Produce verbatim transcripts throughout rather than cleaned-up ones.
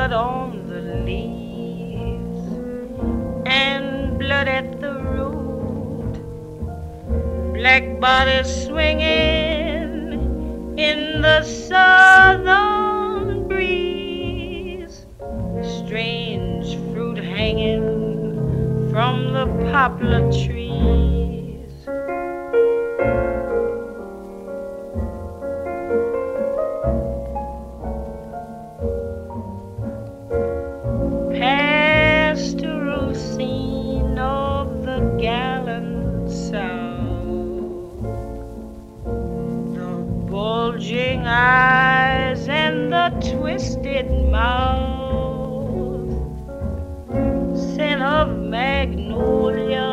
blood on the leaves and blood at the root, black bodies swinging in the southern breeze, strange fruit hanging from the poplar trees. Pastoral scene of the gallant South, the bulging eyes and the twisted mouth, scent of magnolia,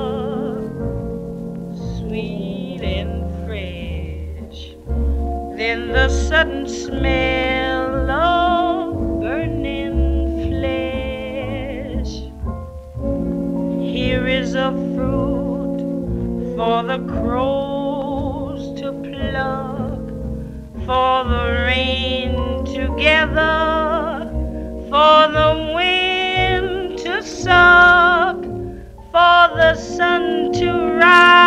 sweet and fresh, then the sudden smell of burning flesh. Here is a fruit for the crows to pluck, for the rain to gather, for the wind to suck, for the sun to rise.